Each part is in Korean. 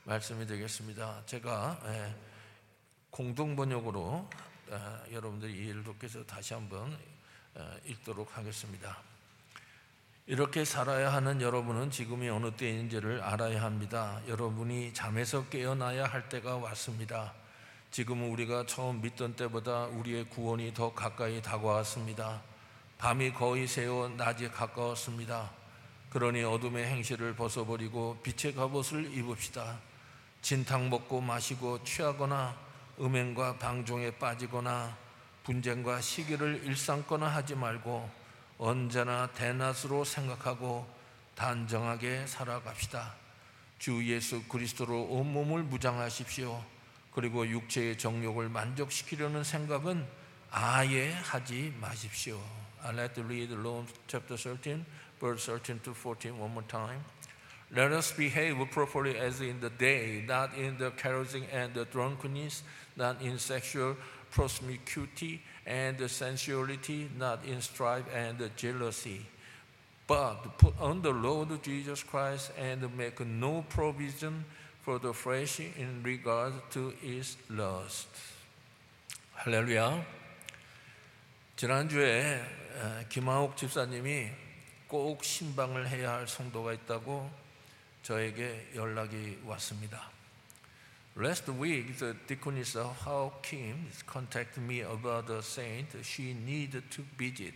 말씀이 되겠습니다. 제가 공동 번역으로 여러분들이 이해를 돕기 위해서 다시 한번 읽도록 하겠습니다. 이렇게 살아야 하는 여러분은 지금이 어느 때인지를 알아야 합니다. 여러분이 잠에서 깨어나야 할 때가 왔습니다. 지금은 우리가 처음 믿던 때보다 우리의 구원이 더 가까이 다가왔습니다. 밤이 거의 새어 낮이 가까웠습니다. 그러니 어둠의 행실을 벗어버리고 빛의 갑옷을 입읍시다. 진탕 먹고 마시고 취하거나 음행과 방종에 빠지거나 분쟁과 시기를 일삼거나 하지 말고 언제나 대낮으로 생각하고 단정하게 살아갑시다. 주 예수 그리스도로 온몸을 무장하십시오. 그리고 육체의 정욕을 만족시키려는 생각은 아예 하지 마십시오. I'd like to read Romans chapter 13, verse 13 to 14 one more time. Let us behave properly as in the day, not in the carousing and the drunkenness, not in sexual promiscuity and the sensuality, not in strife and the jealousy. But put on the Lord Jesus Christ and make no provision for the flesh in regard to its lust. 할렐루야. 지난주에 김하옥 집사님이 꼭 신방을 해야 할 성도가 있다고 저에게 연락이 왔습니다. Last week, the deaconess Hao Kim contacted me about a saint she needed to visit.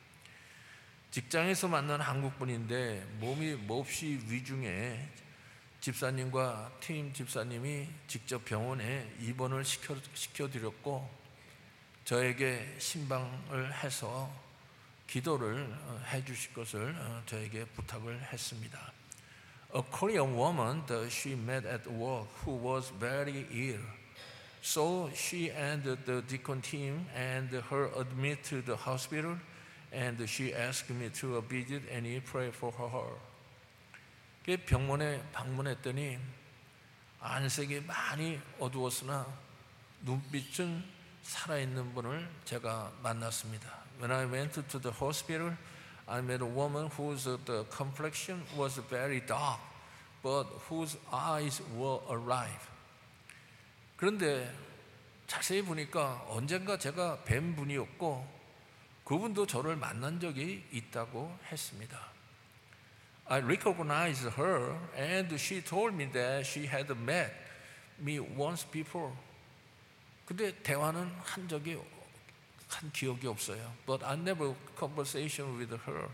직장에서 만난 한국분인데 몸이 몹시 위중해 집사님과 팀 집사님이 직접 병원에 입원을 시켜드렸고 저에게 신방을 해서 기도를 해주실 것을 저에게 부탁을 했습니다. A Korean woman that she met at work who was very ill. So she and the deacon team and her admit to the hospital and she asked me to visit and pray for her. 병원에 방문했더니 안색이 많이 어두웠으나 눈빛은 살아있는 분을 제가 만났습니다. When I went to the hospital, I met a woman whose the complexion was very dark, but whose eyes were alive. 그런데 자세히 보니까 언젠가 제가 뵌 분이었고 그분도 저를 만난 적이 있다고 했습니다. I recognized her and she told me that she had met me once before. 근데 대화는 한 기억이 없어요. But I never conversation with her.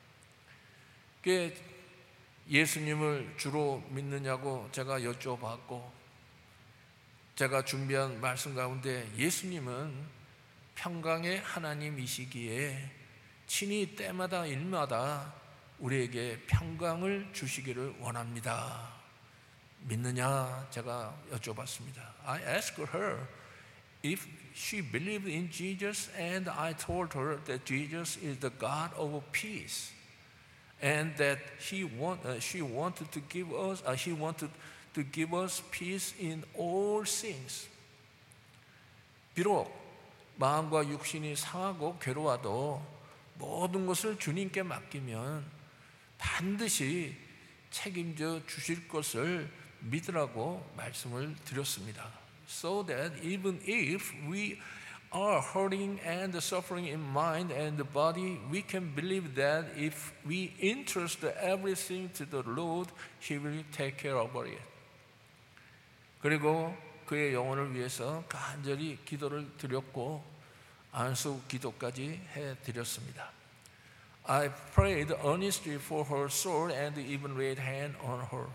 예수님을 주로 믿느냐고 제가 여쭤봤고 제가 준비한 말씀 가운데 예수님은 평강의 하나님이시기에 친히 때마다 일마다 우리에게 평강을 주시기를 원합니다. 믿느냐 제가 여쭤봤습니다. I asked her if she believed in Jesus, and I told her that Jesus is the God of peace, and that she wanted to give us peace in all things. 비록 마음과 육신이 상하고 괴로워도 모든 것을 주님께 맡기면 반드시 책임져 주실 것을 믿으라고 말씀을 드렸습니다. So that even if we are hurting and suffering in mind and body, we can believe that if we entrust everything to the Lord, He will take care of it. 그리고 그의 영혼을 위해서 간절히 기도를 드렸고 안수 기도까지 해드렸습니다. I prayed earnestly for her soul and even laid hand on her.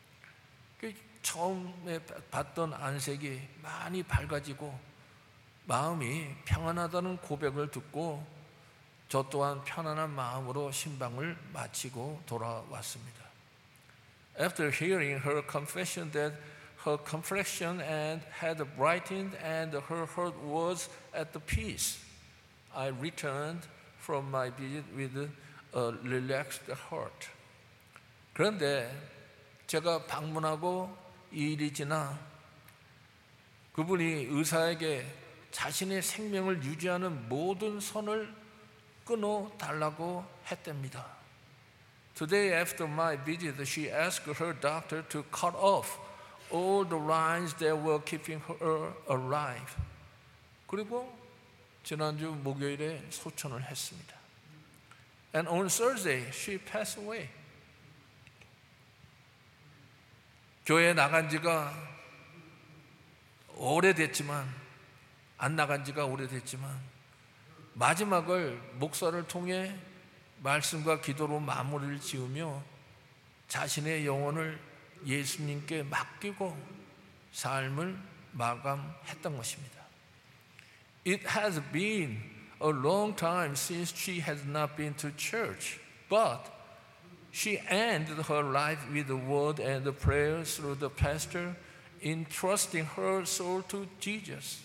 처음에 봤던 안색이 많이 밝아지고 마음이 평안하다는 고백을 듣고 저 또한 편안한 마음으로 신방을 마치고 돌아왔습니다. After hearing her confession that her complexion had brightened and her heart was at peace, I returned from my visit with a relaxed heart. 그런데 제가 방문하고 2일이 지나 그분이 의사에게 자신의 생명을 유지하는 모든 선을 끊어달라고 했답니다. Today after my visit, she asked her doctor to cut off all the lines that were keeping her alive. 그리고 지난주 목요일에 소천을 했습니다. And on Thursday, she passed away. 교회에 나간 지가 오래됐지만, 안 나간 지가 오래됐지만, 마지막을 목사를 통해 말씀과 기도로 마무리를 지으며 자신의 영혼을 예수님께 맡기고 삶을 마감했던 것입니다. It has been a long time since she has not been to church, but she ended her life with the word and the prayer through the pastor, entrusting her soul to Jesus.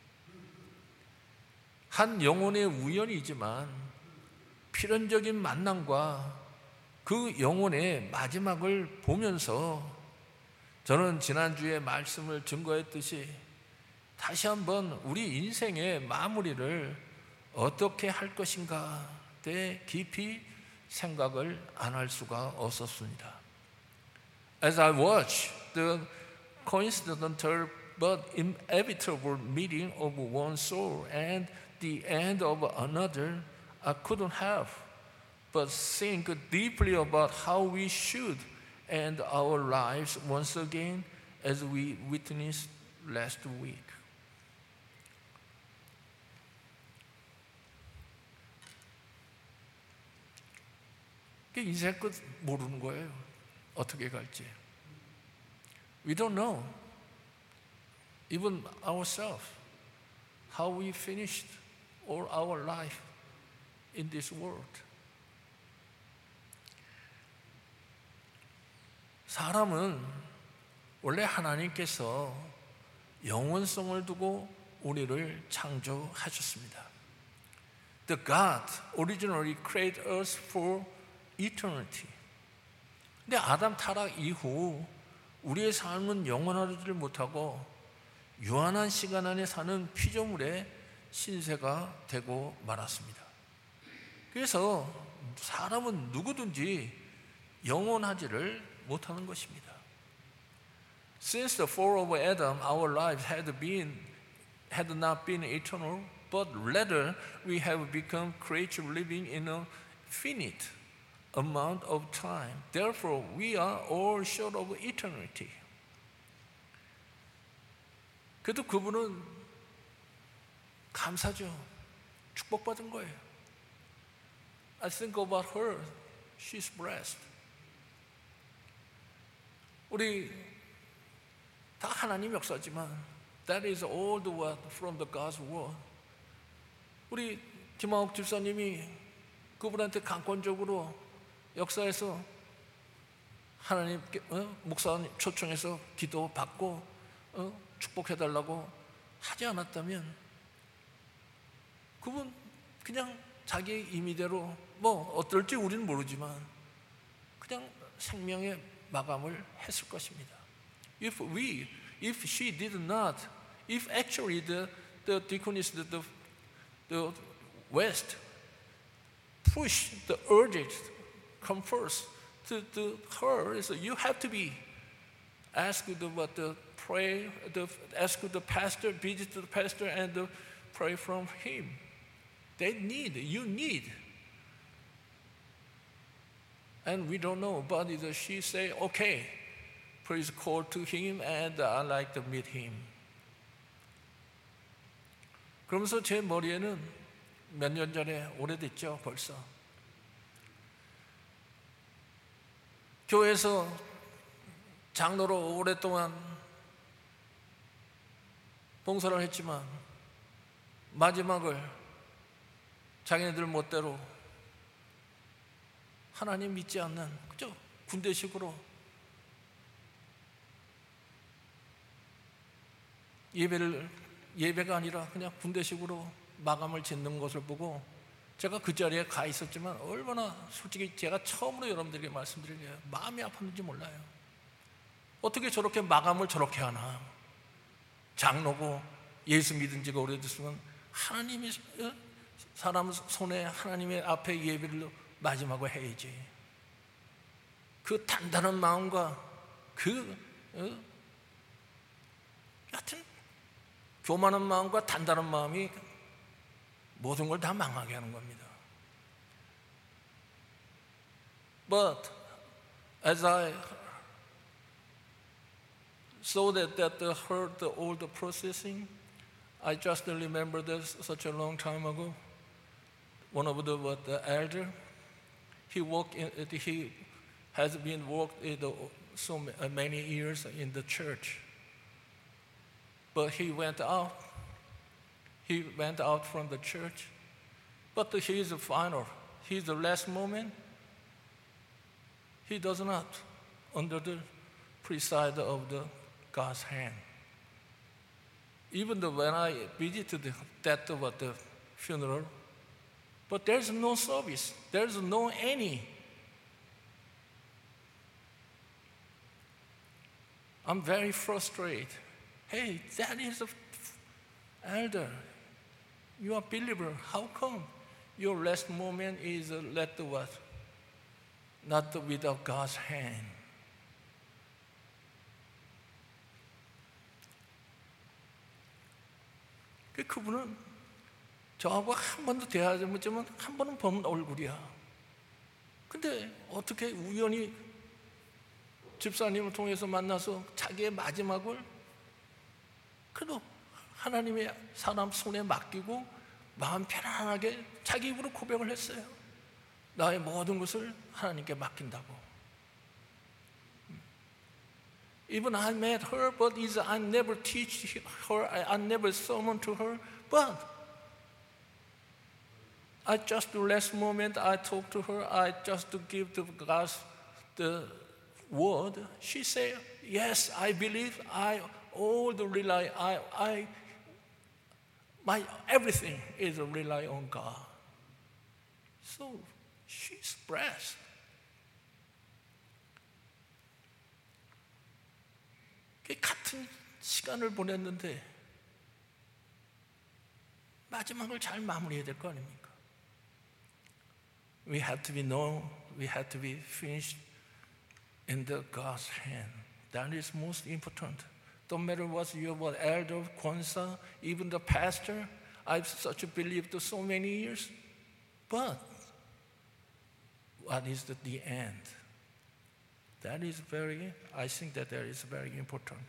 한 영혼의 우연이지만 필연적인 만남과 그 영혼의 마지막을 보면서 저는 지난주에 말씀을 증거했듯이 다시 한번 우리 인생의 마무리를 어떻게 할 것인가에 깊이 생각을 안 할 수가 없었습니다. As I watched the coincidental but inevitable meeting of one soul and the end of another, I couldn't help but think deeply about how we should end our lives once again as we witnessed last week. 인생 끝 모르는 거예요. 어떻게 갈지. We don't know, even ourselves, how we finished all our life in this world. 사람은 원래 하나님께서 영원성을 두고 우리를 창조하셨습니다. The God originally created us for eternity. 근데 아담 타락 이후 우리의 삶은 영원하지를 못하고 유한한 시간 안에 사는 피조물의 신세가 되고 말았습니다. 그래서 사람은 누구든지 영원하지를 못하는 것입니다. Since the fall of Adam, our lives had not been eternal, but rather we have become creatures living in a finite amount of time. Therefore, we are all short of eternity. 그래도 그분은 감사죠. 축복받은 거예요. I think about her. She's blessed. 우리 다 하나님 역사지만 that is all the word from the God's word. 우리 김하옥 집사님이 그분한테 강권적으로 역사에서 하나님께 목사님 초청해서 기도받고 축복해달라고 하지 않았다면 그분 그냥 자기 임의대로 뭐 어떨지 우리는 모르지만 그냥 생명의 마감을 했을 것입니다. If she did not, if actually the deaconess, the West push the urges come first to her, so you have to be ask the pray, ask the pastor, visit the pastor, and pray from him. They need, you need. And we don't know, but she say, okay, please call to him, and I'd like to meet him. 그러면서 제 머리에는 몇 년 전에 오래됐죠, 벌써. 교회에서 장로로 오랫동안 봉사를 했지만 마지막을 자기네들 멋대로 하나님 믿지 않는 그저 군대식으로 예배가 아니라 그냥 군대식으로 마감을 짓는 것을 보고 제가 그 자리에 가 있었지만 얼마나 솔직히 제가 처음으로 여러분들에게 말씀드리게요. 마음이 아팠는지 몰라요. 어떻게 저렇게 마감을 저렇게 하나. 장로고 예수 믿은 지가 오래됐으면 하나님이 사람 손에 하나님의 앞에 예배를 마지막으로 해야지. 그 단단한 마음과 그 교만한 마음과 단단한 마음이 모든 걸 다 망하게 하는 겁니다. But as I saw that heard all the processing, I just remember this such a long time ago. One of the elder, he has been worked so many years in the church, but he went out. He went out from the church, but his the last moment, he does not under the preside of the God's hand. Even though when I visited that of the funeral, but there's no service, there's no any. I'm very frustrated. Hey, that is an elder. You are a believer. How come your last moment is let the what? Not without God's hand. 그분은 저하고 한 번도 대화하지 못했지만 한 번은 본 얼굴이야. 근데 어떻게 우연히 집사님을 통해서 만나서 자기의 마지막을 그래도 하나님의 사람 손에 맡기고 마음 편안하게 자기 입으로 고백을 했어요. 나의 모든 것을 하나님께 맡긴다고. Even I met her, but I never teach her, I never sermon to her, but I just the last moment I talk to her, I just to give to God the word. She said, yes, I believe, my everything is rely on God. So she's blessed. 같은 시간을 보냈는데 마지막을 잘 마무리해야 될 거 아닙니까? We have to be finished in the God's hand. That is most important. Don't matter what you are, elder, 권사, even the pastor. I've such a believed so many years. But what is the end? I think that is very important.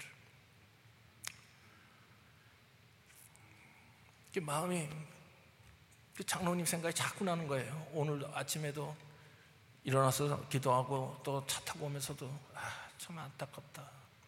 마음이 장로님 생각이 자꾸 나는 거예요. 오늘 아침에도 일어나서 기도하고 또 차 타고 오면서도 참 안타깝다.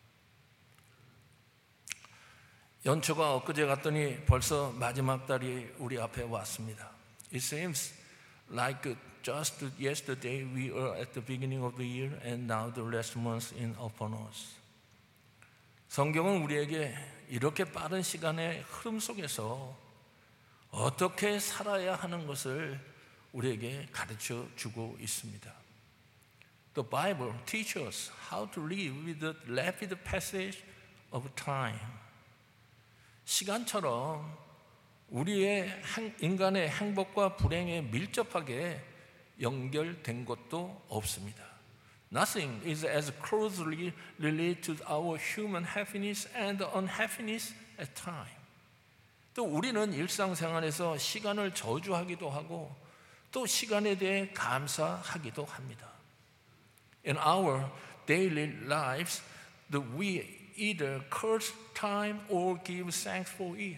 연초가 엊그제 갔더니 벌써 마지막 달이 우리 앞에 왔습니다. It seems like just yesterday we were at the beginning of the year and now the last month is upon us. 성경은 우리에게 이렇게 빠른 시간의 흐름 속에서 어떻게 살아야 하는 것을 우리에게 가르쳐 주고 있습니다. The Bible teaches us how to live with the rapid passage of time. 시간처럼 우리의 인간의 행복과 불행에 밀접하게 연결된 것도 없습니다. Nothing is as closely related to our human happiness and unhappiness at time. 또 우리는 일상생활에서 시간을 저주하기도 하고 또 시간에 대해 감사하기도 합니다. In our daily lives, we either curse time or give thanks for it.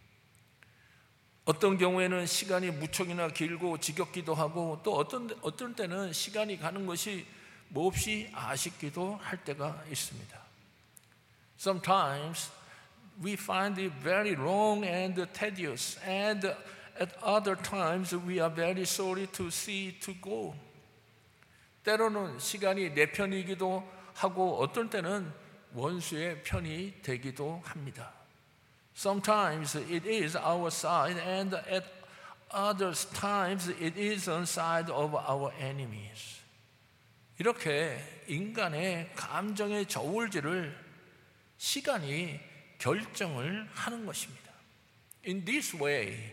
어떤 경우에는 시간이 무척이나 길고 지겹기도 하고 또 어떤 때는 시간이 가는 것이 몹시 아쉽기도 할 때가 있습니다. Sometimes we find it very long and tedious, and at other times we are very sorry to see it to go. 때로는 시간이 내 편이기도 하고 어떤 때는 원수의 편이 되기도 합니다. Sometimes it is our side, and at other times it is on side of our enemies. 이렇게 인간의 감정의 저울질을 시간이 결정을 하는 것입니다. In this way,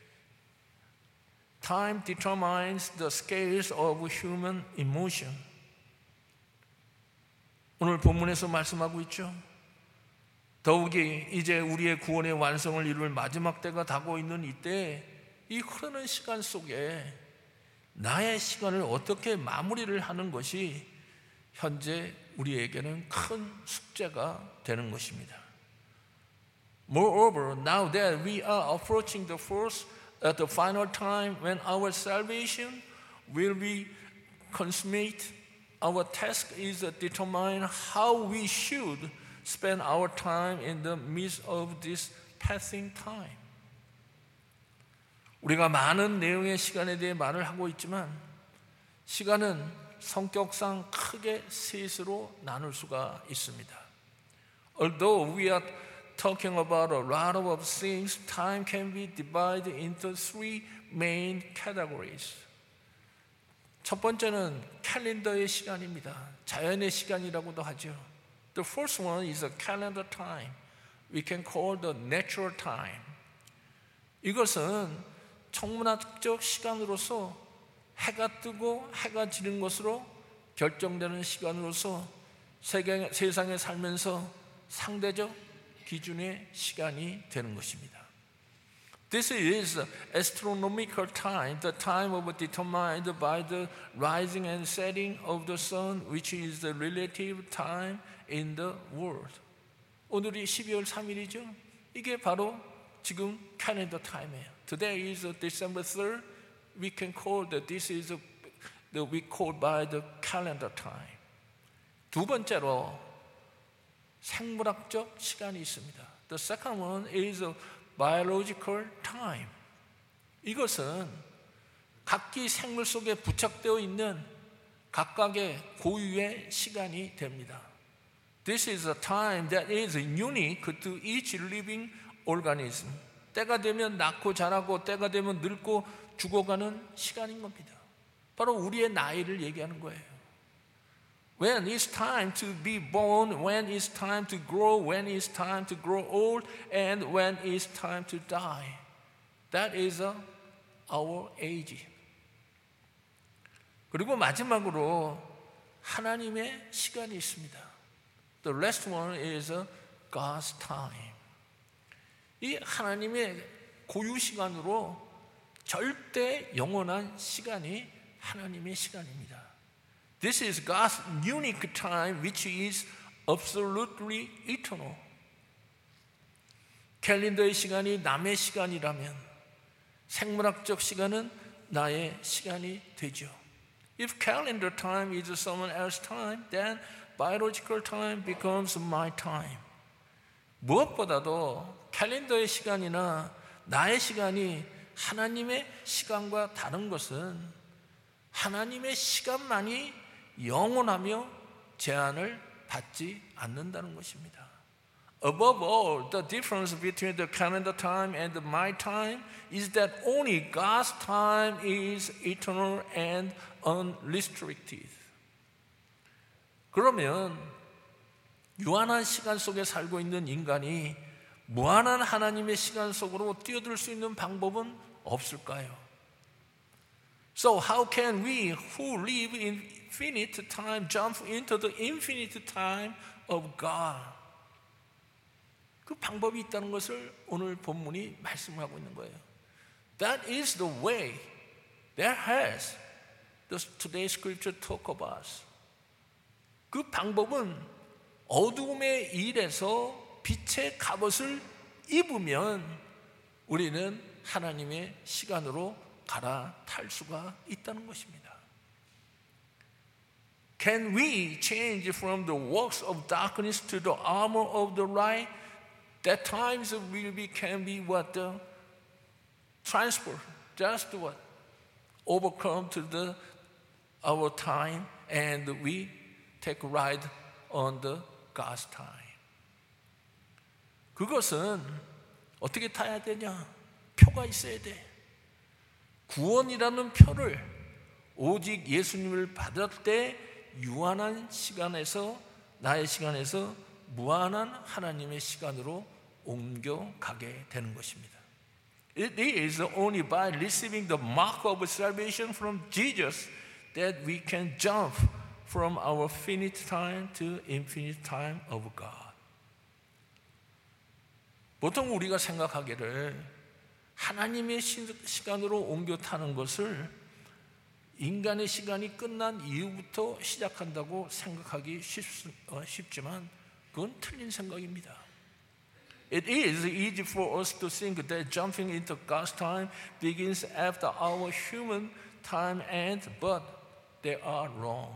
time determines the scales of human emotion. 오늘 본문에서 말씀하고 있죠. 더욱이 이제 우리의 구원의 완성을 이룰 마지막 때가 다가오고 있는 이때 이 흐르는 시간 속에 나의 시간을 어떻게 마무리를 하는 것이 현재 우리에게는 큰 숙제가 되는 것입니다. Moreover, now that we are approaching the final time when our salvation will be consummate, our task is to determine how we should spend our time in the midst of this passing time. 우리가 많은 내용의 시간에 대해 말을 하고 있지만 시간은 성격상 크게 셋으로 나눌 수가 있습니다. Although we are talking about a lot of things, time can be divided into three main categories. 첫 번째는 캘린더의 시간입니다. 자연의 시간이라고도 하죠. The first one is a calendar time. We can call the natural time. 이것은 천문학적 시간으로서 해가 뜨고 해가 지는 것으로 결정되는 시간으로서 세상에 살면서 상대적 기준의 시간이 되는 것입니다. This is astronomical time, the time of determined by the rising and setting of the sun, which is the relative time in the world. 오늘이 12월 3일이죠. 이게 바로 지금 캘린더 타임이에요. Today is December 3rd. We can call that this is the week called by the calendar time. 두 번째로 생물학적 시간이 있습니다. The second one is a biological time. 이것은 각기 생물 속에 부착되어 있는 각각의 고유의 시간이 됩니다. This is a time that is unique to each living organism. 때가 되면 낳고 자라고 때가 되면 늙고 죽어가는 시간인 겁니다. 바로 우리의 나이를 얘기하는 거예요. When it's time to be born, when it's time to grow, when it's time to grow old, and when it's time to die. That is our age. 그리고 마지막으로 하나님의 시간이 있습니다. The last one is God's time. 이 하나님의 고유 시간으로 절대 영원한 시간이 하나님의 시간입니다. This is God's unique time which is absolutely eternal. 캘린더의 시간이 남의 시간이라면 생물학적 시간은 나의 시간이 되죠. If calendar time is someone else's time, then biological time becomes my time. 무엇보다도 캘린더의 시간이나 나의 시간이 하나님의 시간과 다른 것은 하나님의 시간만이 영원하며 제한을 받지 않는다는 것입니다. Above all, the difference between the calendar time and my time is that only God's time is eternal and unrestricted. 그러면 유한한 시간 속에 살고 있는 인간이 무한한 하나님의 시간 속으로 뛰어들 수 있는 방법은 없을까요? So how can we who live in infinite time jump into the infinite time of God? 그 방법이 있다는 것을 오늘 본문이 말씀하고 있는 거예요. That is the way. That has today's scripture talk about. 그 방법은 어두움의 일에서 빛의 갑옷을 입으면 우리는 하나님의 시간으로 갈아탈 수가 있다는 것입니다. Can we change from the works of darkness to the armor of the light? That times can be what the transfer, just what overcome to our time, and we take ride on the God's time. 그것은 어떻게 타야 되냐? 표가 있어야 돼. 구원이라는 표를 오직 예수님을 받을 때 유한한 시간에서 나의 시간에서 무한한 하나님의 시간으로 옮겨가게 되는 것입니다. It is only by receiving the mark of salvation from Jesus that we can jump from our finite time to infinite time of God. 보통 우리가 생각하기를 하나님의 시간으로 옮겨 타는 것을 인간의 시간이 끝난 이후부터 시작한다고 생각하기 쉽지만 그건 틀린 생각입니다. It is easy for us to think that jumping into God's time begins after our human time ends, but they are wrong.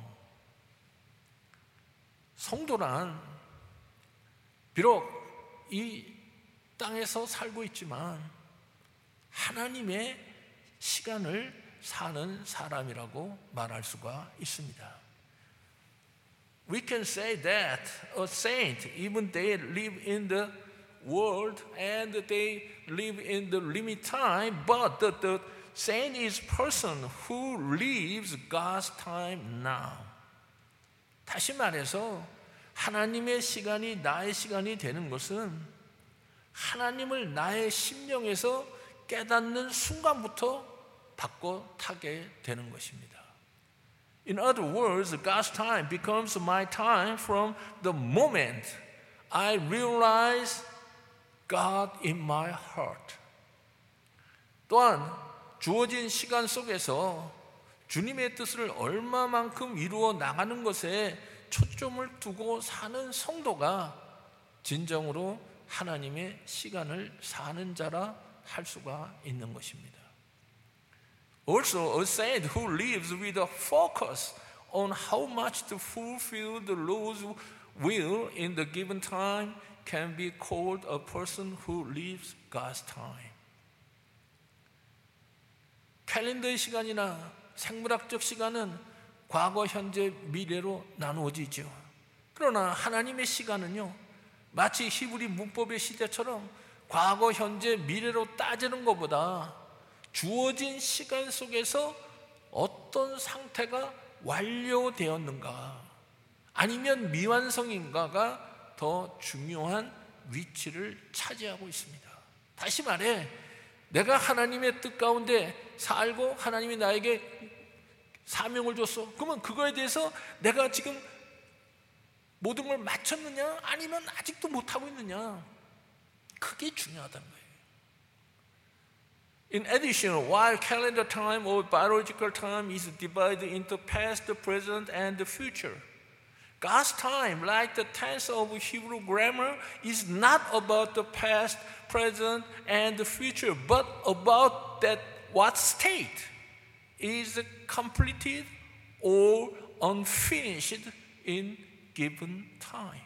성도란 비록 이 땅에서 살고 있지만 하나님의 시간을 사는 사람이라고 말할 수가 있습니다. We can say that a saint, even they live in the world and they live in the limit time, but the saint is person who lives God's time now. 다시 말해서 하나님의 시간이 나의 시간이 되는 것은 하나님을 나의 심령에서 깨닫는 순간부터 바꿔 타게 되는 것입니다. In other words, God's time becomes my time from the moment I realize God in my heart. 또한 주어진 시간 속에서 주님의 뜻을 얼마만큼 이루어 나가는 것에 초점을 두고 사는 성도가 진정으로 하나님의 시간을 사는 자라 할 수가 있는 것입니다. Also, a saint who lives with a focus on how much to fulfill the Lord's will in the given time can be called a person who lives God's time. 캘린더의 시간이나 생물학적 시간은 과거, 현재, 미래로 나누어지죠. 그러나 하나님의 시간은요, 마치 히브리 문법의 시대처럼 과거, 현재, 미래로 따지는 것보다 주어진 시간 속에서 어떤 상태가 완료되었는가 아니면 미완성인가가 더 중요한 위치를 차지하고 있습니다. 다시 말해 내가 하나님의 뜻 가운데 살고 하나님이 나에게 사명을 줬어. 그러면 그거에 대해서 내가 지금 모든 걸 마쳤느냐 아니면 아직도 못하고 있느냐, 그게 중요하다는 거예요. In addition, while calendar time or biological time is divided into past, present, and the future, God's time, like the tense of Hebrew grammar, is not about the past, present, and the future, but about that what state is completed or unfinished in given time.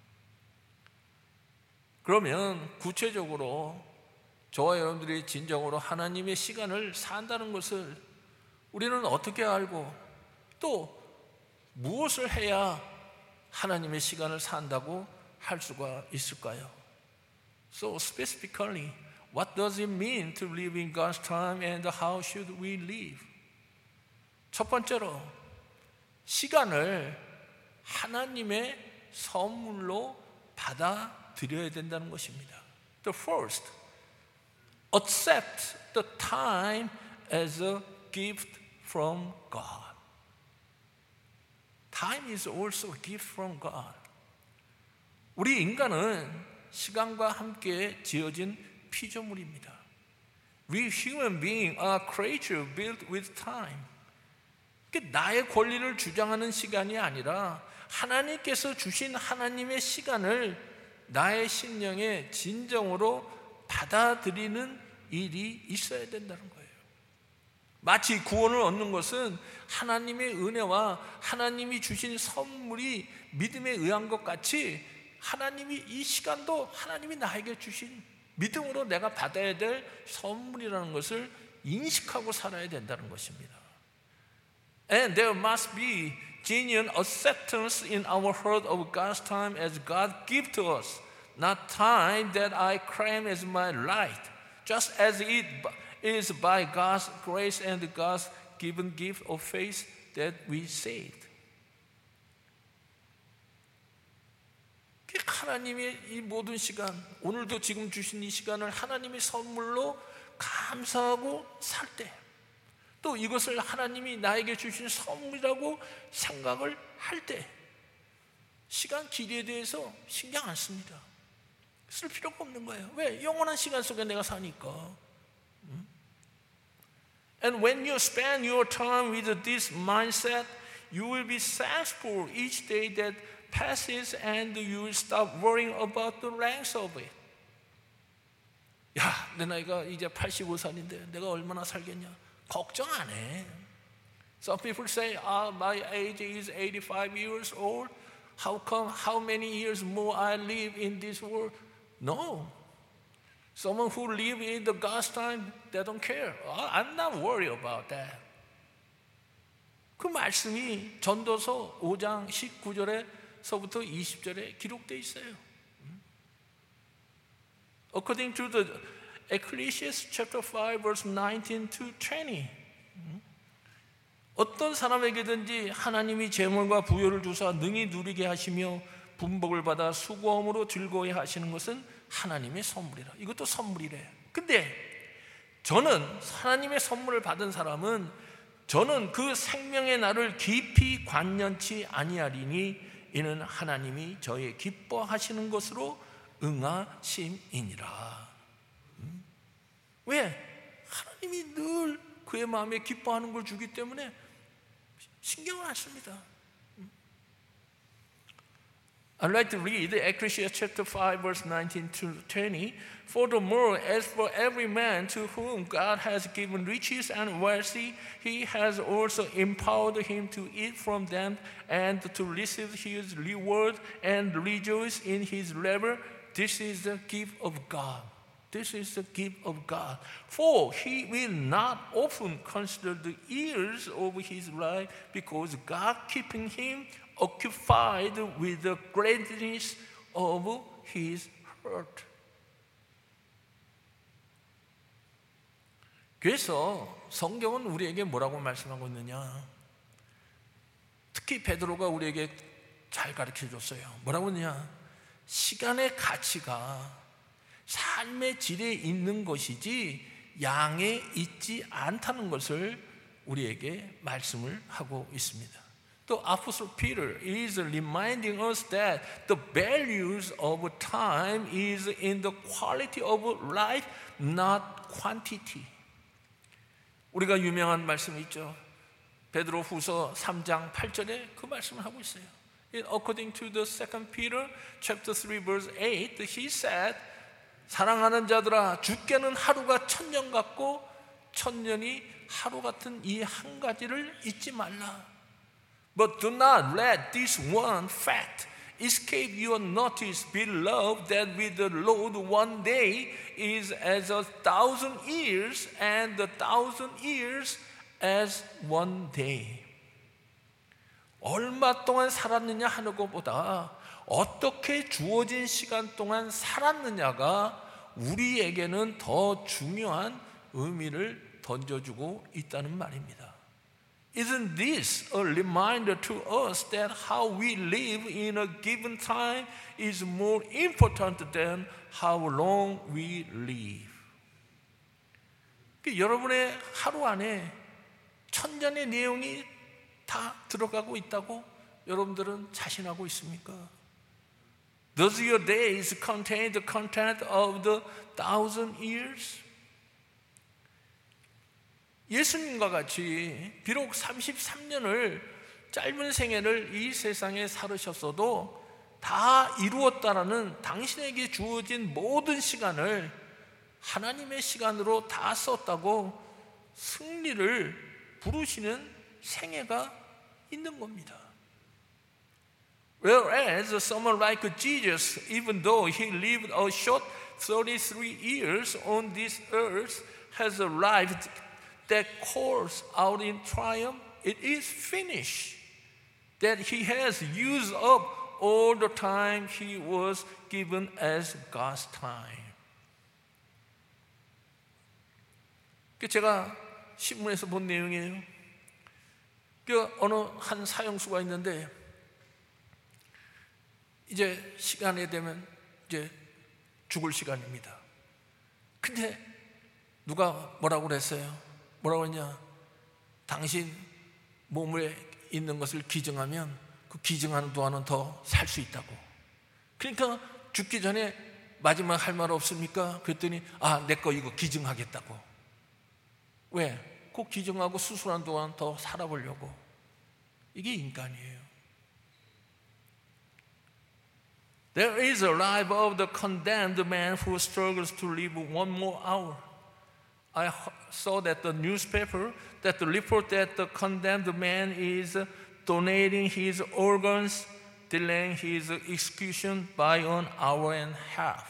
그러면 구체적으로 저와 여러분들이 진정으로 하나님의 시간을 산다는 것을 우리는 어떻게 알고 또 무엇을 해야 하나님의 시간을 산다고 할 수가 있을까요? So specifically, what does it mean to live in God's time and how should we live? 첫 번째로 시간을 하나님의 선물로 받아들여야 된다는 것입니다. The first, accept the time as a gift from God. Time is also a gift from God. 우리 인간은 시간과 함께 지어진 피조물입니다. We human beings are creatures built with time. 나의 권리를 주장하는 시간이 아니라 하나님께서 주신 하나님의 시간을 나의 심령에 진정으로 받아들이는 일이 있어야 된다는 거예요. 마치 구원을 얻는 것은 하나님의 은혜와 하나님이 주신 선물이 믿음에 의한 것 같이 하나님이 이 시간도 하나님이 나에게 주신 믿음으로 내가 받아야 될 선물이라는 것을 인식하고 살아야 된다는 것입니다. And there must be genuine acceptance in our heart of God's time as God gives to us, not time that I claim as my right, just as it is by God's grace and God's given gift of faith that we saved. 하나님의 이 모든 시간, 오늘도 지금 주신 이 시간을 하나님의 선물로 감사하고 살 때, 또 이것을 하나님이 나에게 주신 선물이라고 생각을 할 때 시간 길이에 대해서 신경 안 씁니다. 쓸 필요가 없는 거예요. 왜? 영원한 시간 속에 내가 사니까. And when you spend your time with this mindset, you will be thankful each day that passes and you will stop worrying about the length of it. 야, 내 나이가 이제 85살인데 내가 얼마나 살겠냐? 걱정 안 해. Some people say, my age is 85 years old. How come, how many years more I live in this world? No. Someone who live in the God's time, they don't care. I'm not worried about that. 그 말씀이 전도서 5장 19절에서부터 20절에 기록되어 있어요. According to the Ecclesiastes chapter 5 verse 19 to 20. 어떤 사람에게든지 하나님이 재물과 부요를 주사 능히 누리게 하시며 분복을 받아 수고함으로 즐거워해 하시는 것은 하나님의 선물이라. 이것도 선물이래. 근데 저는 하나님의 선물을 받은 사람은 저는 그 생명의 날을 깊이 관념치 아니하리니 이는 하나님이 저의 기뻐하시는 것으로 응하심이니라. 왜? 하나님이 늘 그의 마음에 기뻐하는 걸 주기 때문에 신경을 안 씁니다. I'd like to read Ecclesiastes chapter 5 verse 19 to 20. Furthermore, as for every man to whom God has given riches and wealth, he has also empowered him to eat from them and to receive his reward and rejoice in his labor. This is the gift of God. This is the gift of God. For he will not often consider the years of his life because God keeping him occupied with the greatness of his heart. 그래서 성경은 우리에게 뭐라고 말씀하고 있느냐? 특히 베드로가 우리에게 잘 가르쳐 줬어요. 뭐라고 했느냐? 시간의 가치가 삶의 질에 있는 것이지 양에 있지 않다는 것을 우리에게 말씀을 하고 있습니다. The Apostle Peter is reminding us that the values of time is in the quality of life, not quantity. 우리가 유명한 말씀이 있죠. 베드로 후서 3장 8절에 그 말씀을 하고 있어요. According to the 2 Peter chapter 3 verse 8, he said, 사랑하는 자들아, 주께는 하루가 1000년 같고 1000년이 하루 같은 이 한 가지를 잊지 말라. But do not let this one fact escape your notice, beloved, that with the Lord one day is as 1,000 years, and 1,000 years as one day. 얼마 동안 살았느냐 하는 것보다 어떻게 주어진 시간 동안 살았느냐가 우리에게는 더 중요한 의미를 던져주고 있다는 말입니다. Isn't this a reminder to us that how we live in a given time is more important than how long we live? 여러분의 하루 안에 1000년의 내용이 다 들어가고 있다고 여러분들은 자신하고 있습니까? Does your days contain the content of the 1,000 years? 예수님과 같이 비록 33년을 짧은 생애를 이 세상에 살으셨어도 다 이루었다라는 당신에게 주어진 모든 시간을 하나님의 시간으로 다 썼다고 승리를 부르시는 생애가 있는 겁니다. Whereas someone like Jesus, even though he lived a short 33 years on this earth, has a life that calls out in triumph, it is finished. That he has used up all the time he was given as God's time. 제가 신문에서 본 내용이에요. 어느 한 사형수가 있는데 이제 시간이 되면 이제 죽을 시간입니다. 근데 누가 뭐라고 그랬어요? 뭐라고 했냐? 당신 몸에 있는 것을 기증하면 그 기증하는 동안은 더 살 수 있다고. 그러니까 죽기 전에 마지막 할 말 없습니까? 그랬더니 내 거 이거 기증하겠다고. 왜? 꼭 기증하고 수술한 동안 더 살아보려고. 이게 인간이에요. There is a life of the condemned man who struggles to live one more hour. I saw that the newspaper that the report that the condemned man is donating his organs, delaying his execution by an hour and a half.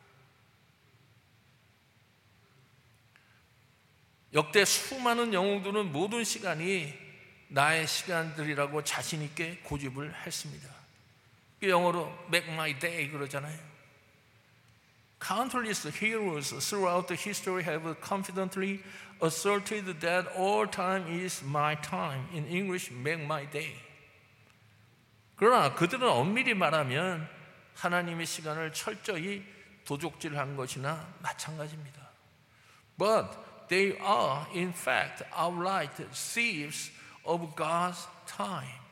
역대 수많은 영웅들은 모든 시간이 나의 시간들이라고 자신 있게 고집을 했습니다. 영어로 make my day 그러잖아요. Countless heroes throughout the history have confidently asserted that all time is my time. In English, make my day. 그러나 그들은 엄밀히 말하면 하나님의 시간을 철저히 도적질한 것이나 마찬가지입니다. But they are in fact outright thieves of God's time.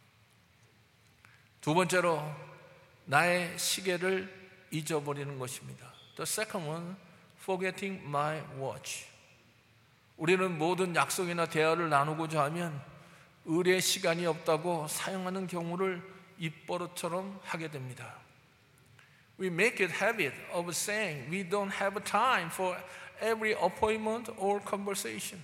두 번째로 나의 시계를 잊어버리는 것입니다. The second one, forgetting my watch. 우리는 모든 약속이나 대화를 나누고자 하면 의뢰 시간이 없다고 사용하는 경우를 입버릇처럼 하게 됩니다. We make it habit of saying we don't have time for every appointment or conversation.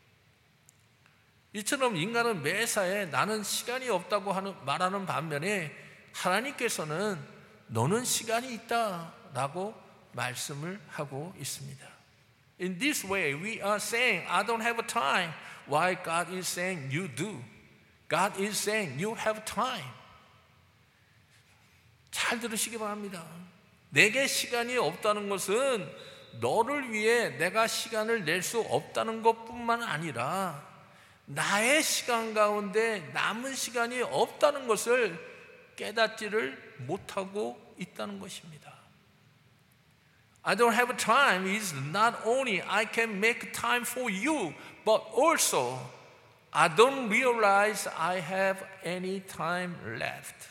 이처럼 인간은 매사에 나는 시간이 없다고 말하는 반면에 하나님께서는 너는 시간이 있다라고 말씀을 하고 있습니다. In this way we are saying I don't have time while God is saying you do. God is saying you have time. 잘 들으시기 바랍니다. 내게 시간이 없다는 것은 너를 위해 내가 시간을 낼 수 없다는 것뿐만 아니라 나의 시간 가운데 남은 시간이 없다는 것을 깨닫지를 못하고 있다는 것입니다. I don't have time is not only I can make time for you, but also I don't realize I have any time left.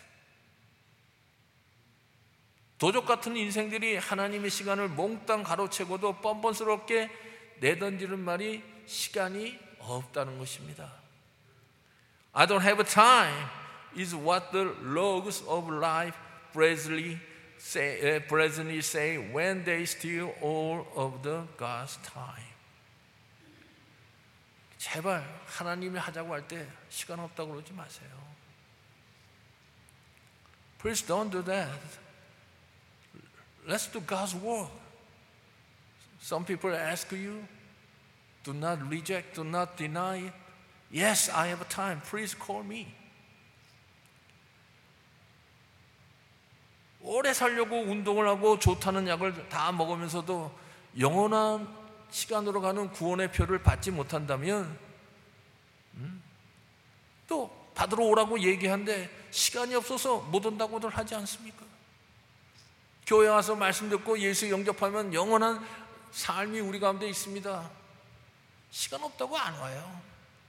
도적 같은 인생들이 하나님의 시간을 몽땅 가로채고도 뻔뻔스럽게 내던지는 말이 시간이 없다는 것입니다. I don't have time is what the logs of life presently say when they steal all of the God's time. 제발 하나님이 하자고 할 때 시간 없다고 그러지 마세요. Please don't do that. Let's do God's work. Some people ask you, do not reject, do not deny it. Yes, I have time. Please call me. 오래 살려고 운동을 하고 좋다는 약을 다 먹으면서도 영원한 시간으로 가는 구원의 표를 받지 못한다면 또 받으러 오라고 얘기하는데 시간이 없어서 못 온다고들 하지 않습니까? 교회 와서 말씀 듣고 예수 영접하면 영원한 삶이 우리 가운데 있습니다. 시간 없다고 안 와요.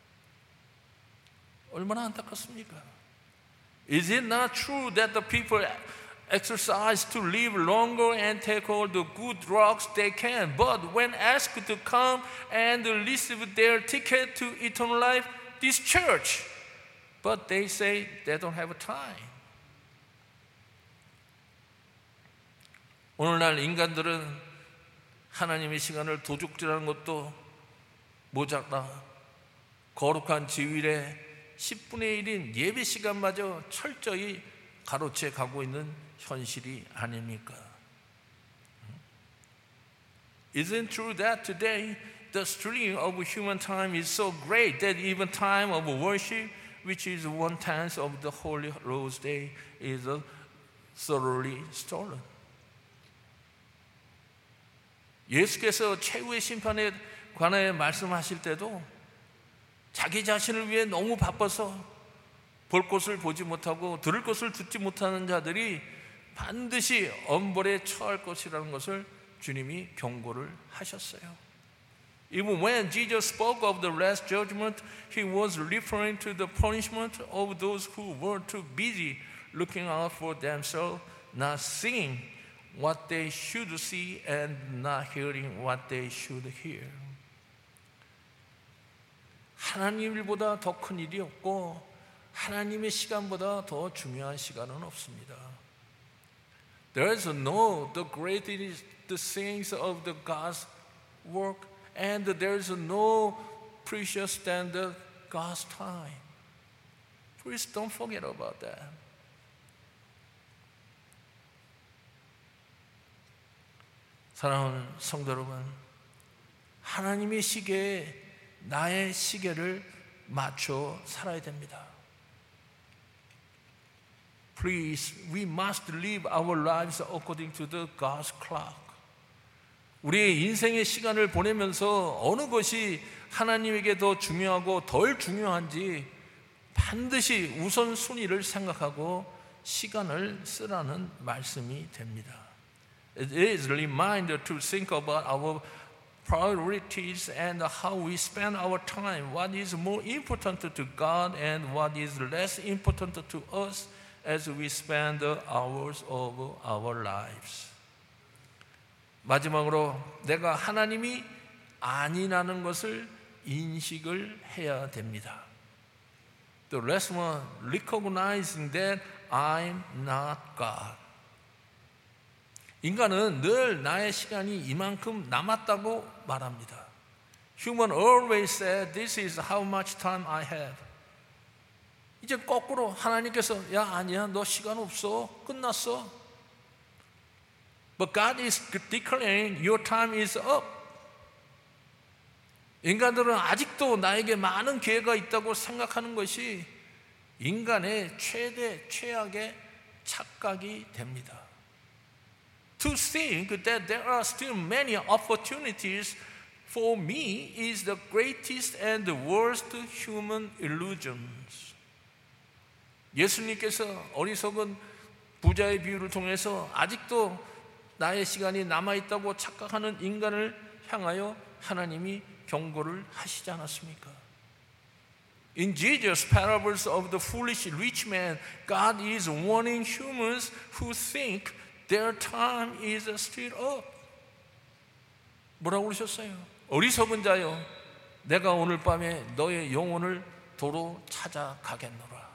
얼마나 안타깝습니까? Is it not true that the people exercise to live longer and take all the good drugs they can, but when asked to come and receive their ticket to eternal life, this church, but they say they don't have time. 오늘날 인간들은 하나님의 시간을 도둑질하는 것도 모자라 거룩한 주일의 10분의 1인 예배 시간마저 철저히 가로채 가고 있는 현실이 아닙니까? Isn't true that today the stealing of human time is so great that even time of worship, which is 1/10 of the Holy Rose Day, is thoroughly stolen. 예수께서 최후의 심판에 관하여 말씀하실 때도 자기 자신을 위해 너무 바빠서 볼 것을 보지 못하고 들을 것을 듣지 못하는 자들이 반드시 엄벌에 처할 것이라는 것을 주님이 경고를 하셨어요. Even when Jesus spoke of the last judgment, he was referring to the punishment of those who were too busy looking out for themselves, not seeing what they should see and not hearing what they should hear. 하나님 일보다 더 큰 일이 없고 하나님의 시간보다 더 중요한 시간은 없습니다. There is no the greatest things of the God's work, and there is no precious than the God's time. Please don't forget about that. 사랑하는 성도 여러분, 하나님의 시계에 나의 시계를 맞춰 살아야 됩니다. Please, we must live our lives according to the God's clock. 우리의 인생의 시간을 보내면서 어느 것이 하나님에게 더 중요하고 덜 중요한지 반드시 우선순위를 생각하고 시간을 쓰라는 말씀이 됩니다. It is a reminder to think about our priorities and how we spend our time. What is more important to God and what is less important to us as we spend the hours of our lives. 마지막으로 내가 하나님이 아니라는 것을 인식을 해야 됩니다. The last one, recognizing that I'm not God. 인간은 늘 나의 시간이 이만큼 남았다고 말합니다. Human always said, this is how much time I have. 이제 거꾸로 하나님께서 야 아니야 너 시간 없어 끝났어. But God is declaring your time is up. 인간들은 아직도 나에게 많은 기회가 있다고 생각하는 것이 인간의 최악의 착각이 됩니다. To think that there are still many opportunities for me is the greatest and the worst human illusions. 예수님께서 어리석은 부자의 비유를 통해서 아직도 나의 시간이 남아있다고 착각하는 인간을 향하여 하나님이 경고를 하시지 않았습니까? In Jesus' parables of the foolish rich man, God is warning humans who think their time is still up. 뭐라고 그러셨어요? 어리석은 자여, 내가 오늘 밤에 너의 영혼을 도로 찾아가겠노라.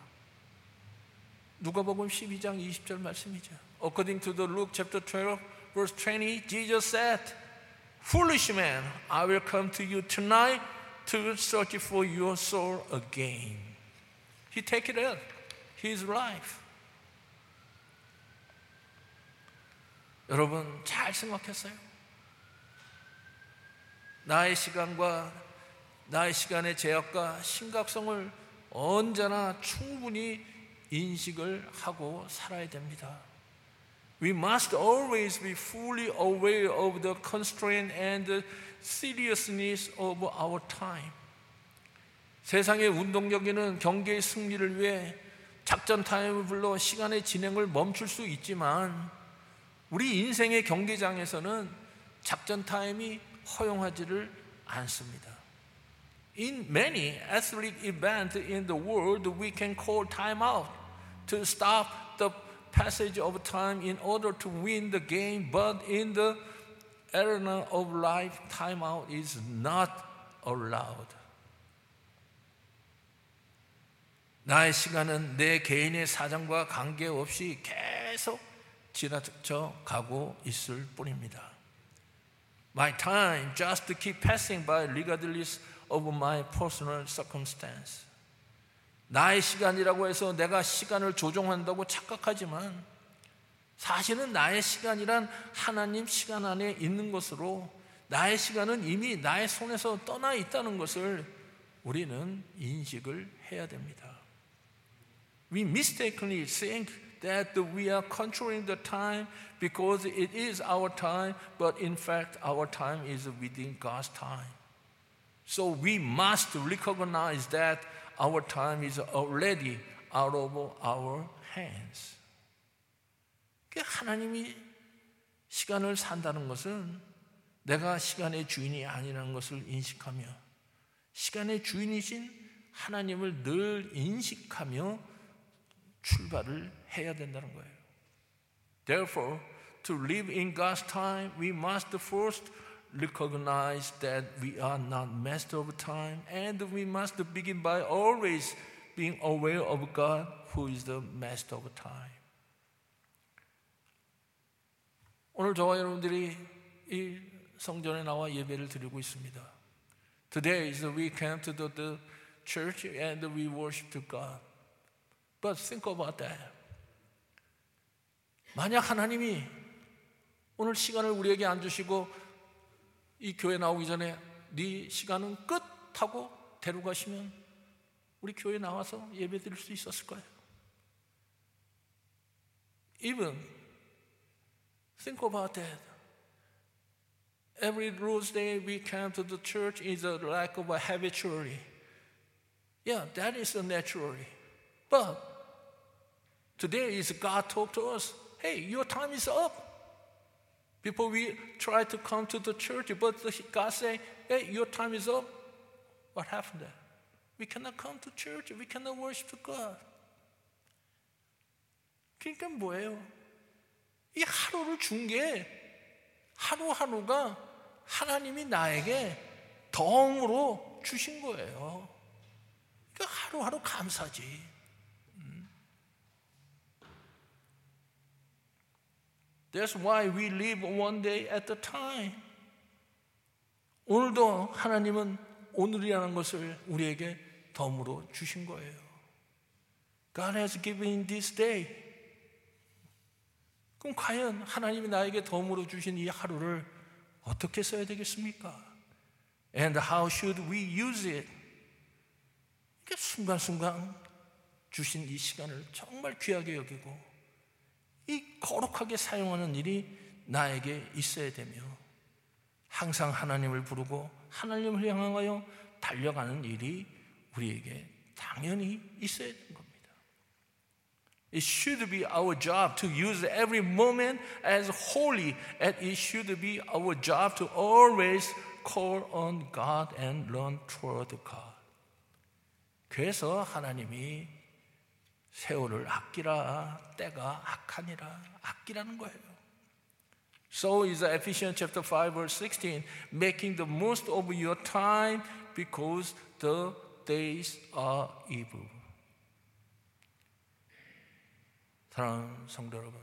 누가복음 12장 20절 말씀이죠. According to the Luke chapter 12, verse 20, Jesus said, Foolish man, I will come to you tonight to search for your soul again. He take it up, his life. 여러분 잘 생각했어요? 나의 시간과 나의 시간의 제약과 심각성을 언제나 충분히 인식을 하고 살아야 됩니다. We must always be fully aware of the constraint and the seriousness of our time. 세상의 운동경기는 경기의 승리를 위해 작전 타임을 불러 시간의 진행을 멈출 수 있지만 우리 인생의 경기장에서는 작전 타임이 허용하지를 않습니다. In many athletic events in the world, we can call time out to stop the passage of time in order to win the game, but in the arena of life, time out is not allowed. 나의 시간은 내 개인의 사정과 관계없이 계속 지나쳐 가고 있을 뿐입니다. My time just keep passing by regardless of my personal circumstance. 나의 시간이라고 해서 내가 시간을 조종한다고 착각하지만 사실은 나의 시간이란 하나님 시간 안에 있는 것으로 나의 시간은 이미 나의 손에서 떠나 있다는 것을 우리는 인식을 해야 됩니다. We mistakenly think that we are controlling the time because it is our time, but in fact our time is within God's time. So we must recognize that our time is already out of our hands. 하나님이 시간을 산다는 것은 내가 시간의 주인이 아니라는 것을 인식하며 시간의 주인이신 하나님을 늘 인식하며 출발을 해야 된다는 거예요. Therefore, to live in God's time, we must first recognize that we are not master of time, and we must begin by always being aware of God, who is the master of time. 오늘 저와 여러분들이 이 성전에 나와 예배를 드리고 있습니다. Today is we came to the church and we worship to God. But think about that. 만약 하나님이 오늘 시간을 우리에게 안 주시고 이 교회 나오기 전에 네 시간은 끝 하고 데려가시면 우리 교회 나와서 예배 드릴 수 있었을 거예요. Even think about that. Every Lord's Day we come to the church is a lack of a habitually. Yeah, that is a naturally. But today is God talk to us. Hey, your time is up. Before we try to come to the church, but God say, hey, your time is up. What happened there? We cannot come to church. We cannot worship God. 그러니까 뭐예요? 이 하루를 준 게 하루하루가 하나님이 나에게 덤으로 주신 거예요. 그러니까 하루하루 감사지. That's why we live one day at a time. 오늘도 하나님은 오늘이라는 것을 우리에게 덤으로 주신 거예요. God has given this day. 그럼 과연 하나님이 나에게 덤으로 주신 이 하루를 어떻게 써야 되겠습니까? And how should we use it? 그러니까 순간순간 주신 이 시간을 정말 귀하게 여기고 이 거룩하게 사용하는 일이 나에게 있어야 되며 항상 하나님을 부르고 하나님을 향하여 달려가는 일이 우리에게 당연히 있어야 되는 겁니다. It should be our job to use every moment as holy, and it should be our job to always call on God and run toward God. 그래서 하나님이 세월을 아끼라, 때가 악하니라, 아끼라는 거예요. So is Ephesians chapter 5 verse 16, making the most of your time because the days are evil. 사랑하는 성도 여러분,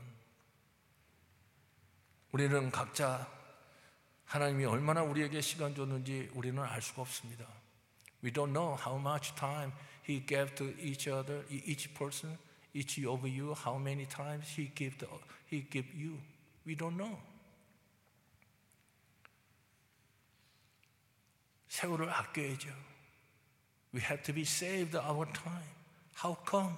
우리는 각자 하나님이 얼마나 우리에게 시간 줬는지 우리는 알 수가 없습니다. We don't know how much time He gave to each other, each person, each of you, how many times He gave you. We don't know. 세월을 아껴야죠. We have to be saved our time. How come?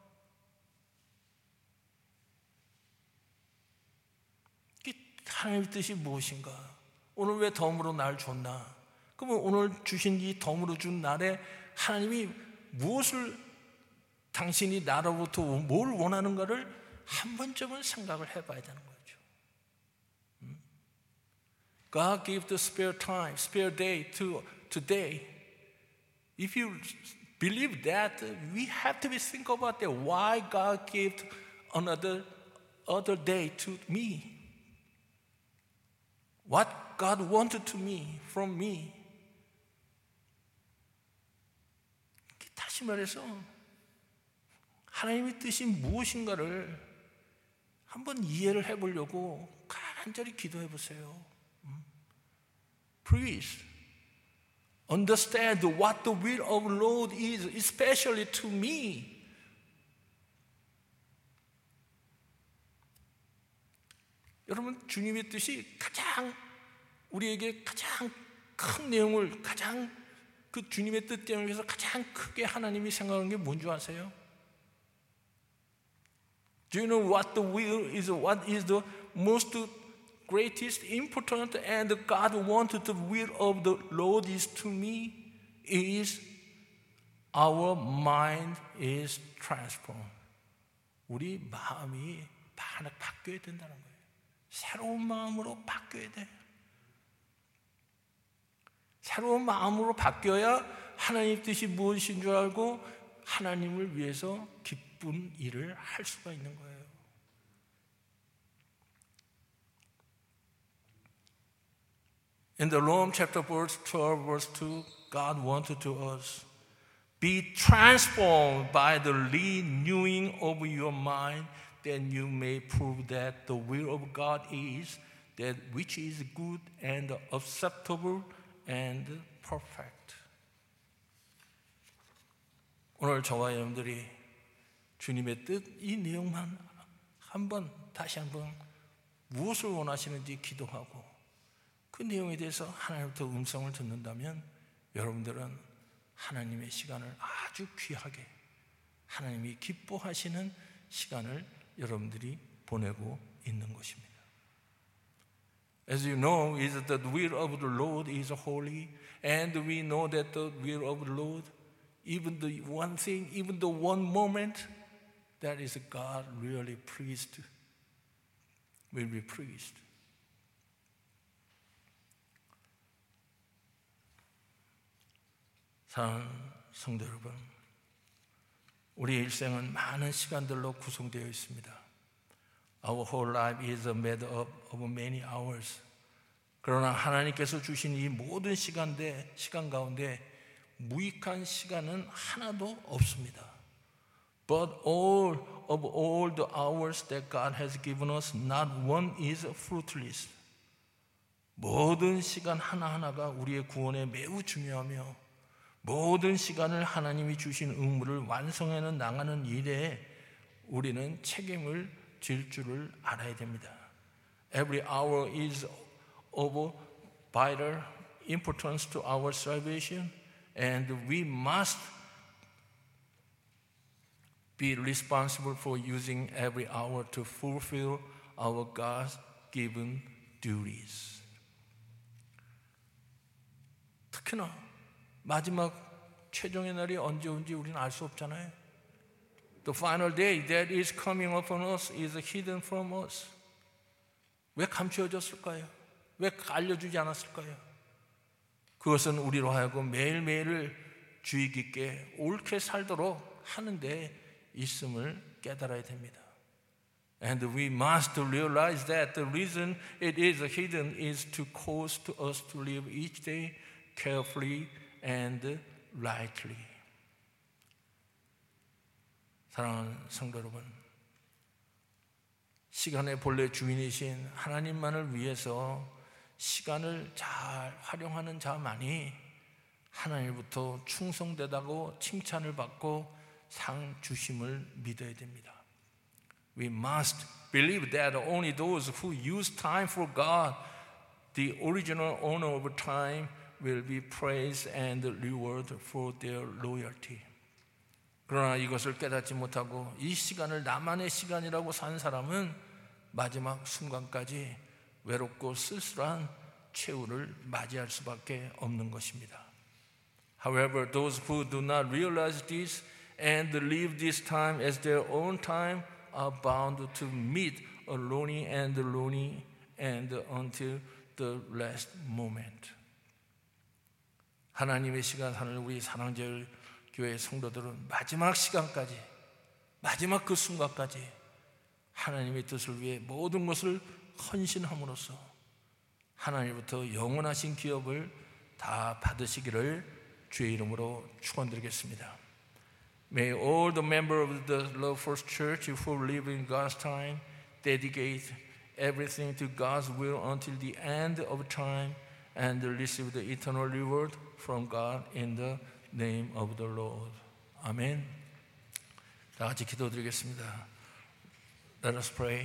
하나님의 뜻이 무엇인가? 오늘 왜 덤으로 날 줬나? 그러면 오늘 주신 이 덤으로 준 날에 하나님이 무엇을 당신이 나로부터 뭘 원하는가를 한 번쯤은 생각을 해봐야 되는 거죠. God gave the spare time, spare day to today. If you believe that, we have to think about that. Why God gave other day to me? What God wanted to me, from me. 다시 말해서 하나님의 뜻이 무엇인가를 한번 이해를 해보려고 간절히 기도해 보세요. Please understand what the will of the Lord is, especially to me. 여러분, 주님의 뜻이 가장 우리에게 가장 큰 내용을 가장 그 주님의 뜻 때문에 가장 크게 하나님이 생각하는 게 뭔지 아세요? Do you know what the will is? What is the most greatest, important, and God wanted the will of the Lord is to me is our mind is transformed. 우리 마음이 바뀌어야 된다는 거예요. 새로운 마음으로 바뀌어야 돼. 새로운 마음으로 바뀌어야 하나님의 뜻이 무엇인 줄 알고 하나님을 위해서 기쁜 일을 할 수가 있는 거예요. In the Rome chapter 12, verse 2, God wanted to us, be transformed by the renewing of your mind, then you may prove that the will of God is that which is good and acceptable and perfect. 오늘 저와 여러분들이 주님의 뜻, 이 내용만 다시 한번 무엇을 원하시는지 기도하고 그 내용에 대해서 하나님부터 음성을 듣는다면 여러분들은 하나님의 시간을 아주 귀하게 하나님이 기뻐하시는 시간을 여러분들이 보내고 있는 것입니다. As you know, is that the will of the Lord is holy, and we know that the will of the Lord, even the one thing, even the one moment, that is God really pleased, will be pleased. 사랑하는 성도 여러분, 우리의 일생은 많은 시간들로 구성되어 있습니다. Our whole life is made up of many hours. 그러나 하나님께서 주신 이 모든 시간 가운데 무익한 시간은 하나도 없습니다. But all the hours that God has given us, not one is fruitless. 모든 시간 하나하나가 우리의 구원에 매우 중요하며 모든 시간을 하나님이 주신 의무를 완성해 나가는 일에 우리는 책임을 질 줄을 알아야 됩니다. Every hour is of vital importance to our salvation, and we must be responsible for using every hour to fulfill our God-given duties. 특히나 마지막 최종의 날이 언제 온지 우리는 알 수 없잖아요. The final day that is coming upon us is hidden from us. 왜 감추어졌을까요? 왜 알려주지 않았을까요? 그것은 우리로 하여금 매일매일을 주의 깊게 옳게 살도록 하는데 있음을 깨달아야 됩니다. And we must realize that the reason it is hidden is to cause to us to live each day carefully and rightly. 사랑하는 성도 여러분, 시간의 본래 주인이신 하나님만을 위해서 시간을 잘 활용하는 자만이 하나님부터 충성되다고 칭찬을 받고 상 주심을 믿어야 됩니다. We must believe that only those who use time for God, the original owner of time, will be praised and rewarded for their loyalty. 그러나 이것을 깨닫지 못하고 이 시간을 나만의 시간이라고 산 사람은 마지막 순간까지 외롭고 쓸쓸한 최후를 맞이할 수밖에 없는 것입니다. However, those who do not realize this and live this time as their own time are bound to meet a lonely and until the last moment. 하나님의 시간 사는 우리 사랑제일 교회 성도들은 마지막 시간까지, 마지막 그 순간까지 하나님의 뜻을 위해 모든 것을 헌신함으로써 하나님부터 영원하신 기업을 다 받으시기를 주의 이름으로 축원드리겠습니다. May all the members of the Love First Church who live in God's time dedicate everything to God's will until the end of time and receive the eternal reward from God in the name of the Lord. 아멘. 다 같이 기도드리겠습니다. Let us pray.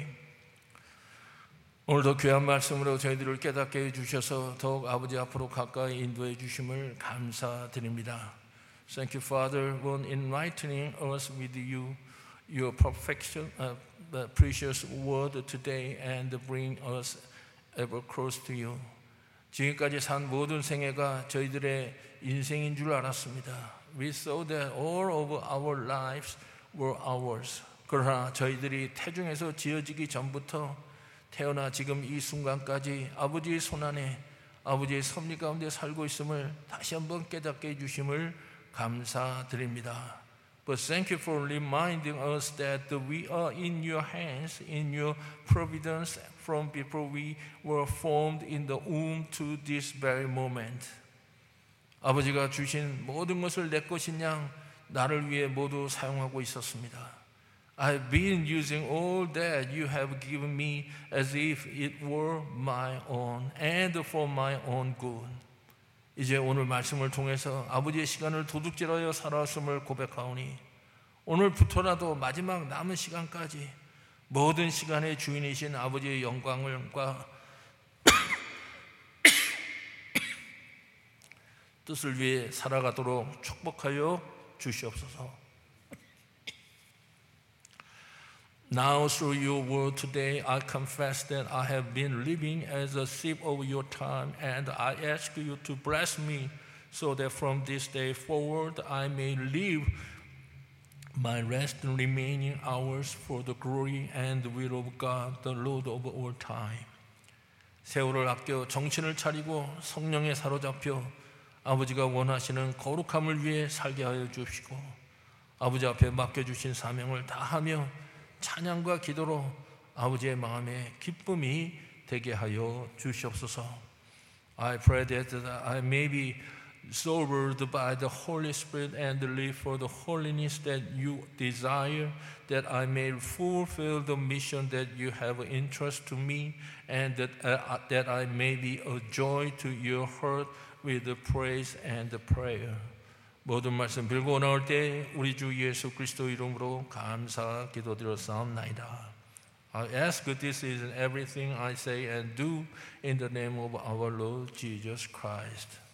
오늘도 귀한 말씀으로 저희들을 깨닫게 해주셔서 더욱 아버지 앞으로 가까이 인도해 주심을 감사드립니다. Thank you, Father, for enlightening us with your perfection, precious word today, and bring us ever close to you. 지금까지 산 모든 생애가 저희들의 인생인 줄 알았습니다. We thought that all of our lives were ours. 그러나 저희들이 태중에서 지어지기 전부터 태어나 지금 이 순간까지 아버지의 손안에 아버지의 섭리 가운데 살고 있음을 다시 한번 깨닫게 해주심을 감사드립니다. But thank you for reminding us that we are in your hands, in your providence from before we were formed in the womb to this very moment. 아버지가 주신 모든 것을 내 것인 양 나를 위해 모두 사용하고 있었습니다. I've been using all that you have given me as if it were my own and for my own good. 이제 오늘 말씀을 통해서 아버지의 시간을 도둑질하여 살아왔음을 고백하오니 오늘부터라도 마지막 남은 시간까지 모든 시간의 주인이신 아버지의 영광과 뜻을 위해 살아가도록 축복하여 주시옵소서. Now through your word today, I confess that I have been living as a thief of your time, and I ask you to bless me so that from this day forward I may live my rest and remaining hours for the glory and will of God, the Lord of all time. 세월을 아껴 정신을 차리고 성령에 사로잡혀 아버지가 원하시는 거룩함을 위해 살게 하여 주시고 아버지 앞에 맡겨주신 사명을 다하며 찬양과 기도로 아버지의 마음에 기쁨이 되게 하여 주시옵소서. I pray that I may be sobered by the Holy Spirit and live for the holiness that you desire, that I may fulfill the mission that you have entrusted to me, and that I may be a joy to your heart with the praise and the prayer. 모든 말씀 빌고 나올 때 우리 주 예수 그리스도 이름으로 감사 기도드렸사옵나이다. I ask this in everything I say and do in the name of our Lord Jesus Christ.